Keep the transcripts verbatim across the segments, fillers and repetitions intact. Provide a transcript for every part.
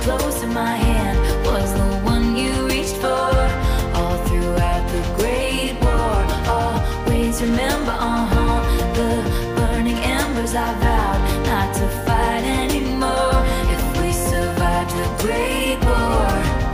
close in my hand was the one you reached for. All throughout the Great War, always remember, uh-huh, the burning embers. I vowed not to fight anymore if we survived the Great War.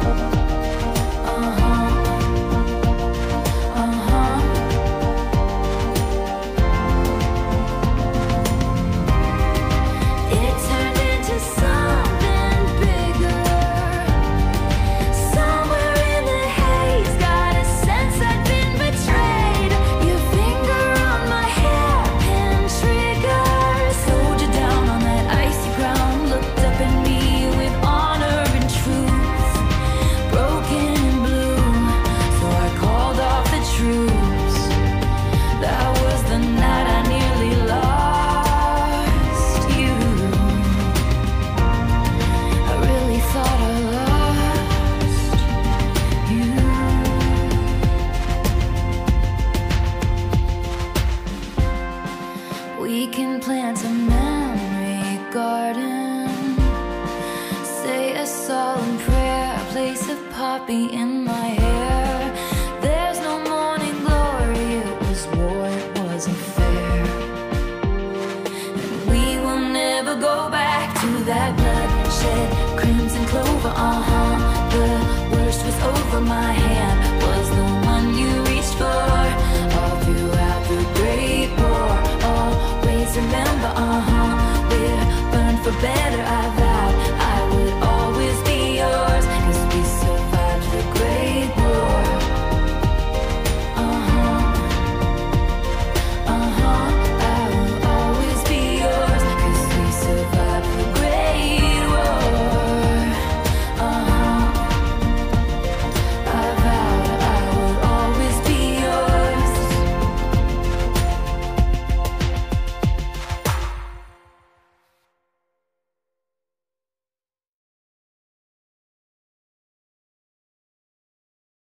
We can plant a memory garden, say a solemn prayer, place a poppy in my hair. There's no morning glory, it was war, it wasn't fair. And we will never go back to that bloodshed, crimson clover, uh-huh. The worst was over, my hand was the one you reached for. All throughout the Great War, always remember, uh-huh, we're burned for better. I've